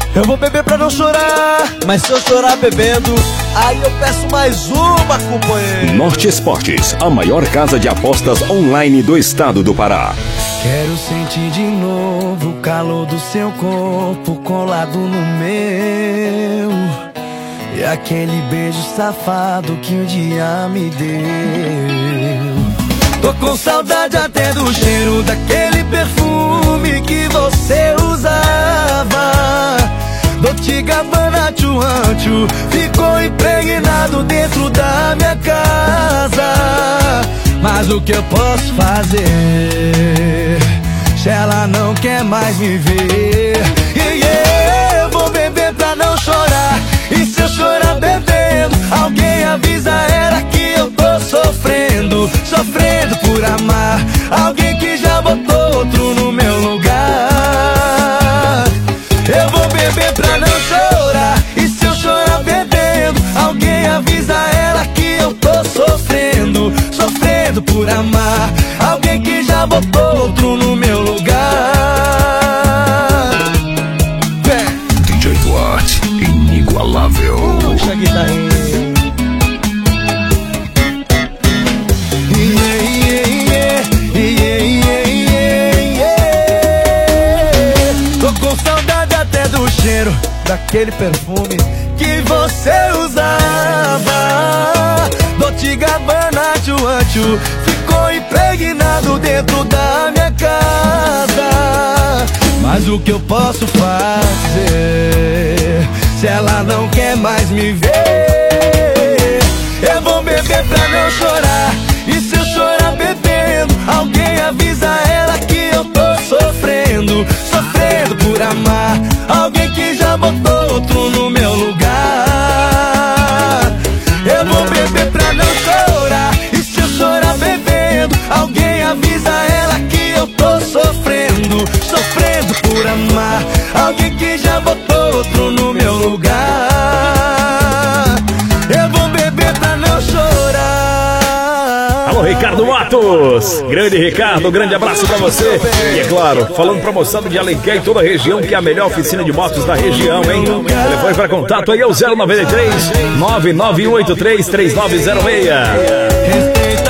Eu vou beber pra não chorar, mas se eu chorar bebendo, aí eu peço mais uma, companheiro. Norte Esportes, a maior casa de apostas online do estado do Pará. Quero sentir de novo o calor do seu corpo colado no meu, e aquele beijo safado que um dia me deu. Tô com saudade até do cheiro daquele perfume que você usava. Dolce Gabbana Chuanchu ficou impregnado dentro da minha casa. Mas o que eu posso fazer se ela não quer mais me ver? Eu vou beber pra não chorar, e se eu chorar bebendo, alguém avisa ela que eu tô sofrendo, sofrendo por amar alguém que já botou outro no meu lugar. Eu vou beber pra não chorar, e se eu chorar bebendo, alguém avisa ela que eu tô sofrendo, sofrendo por amar alguém que já botou outro no meu lugar. DJ Duarte, inigualável. Puxa a guitarrinha. Tô com saudade até do cheiro daquele perfume que você usava. Dolce Gabbana Chuanchu ficou impregnado dentro da minha casa. Mas o que eu posso fazer se ela não quer mais me ver? Eu vou beber pra não chorar, e se eu chorar bebendo, alguém avisa ela que eu tô sofrendo, sofrendo por amar alguém que já botou outro no meu lugar. Eu vou beber pra não chorar, e se eu chorar bebendo, alguém avisa ela que eu tô sofrendo, sofrendo por amar alguém que já botou outro no meu lugar. Eu vou beber pra não chorar. Alô, Ricardo Matos, grande Ricardo, um grande abraço pra você. E é claro, falando promoção de Alenquer em toda a região, que é a melhor oficina de motos da região, hein? O telefone para contato aí é o 093 99183 3906. Respeita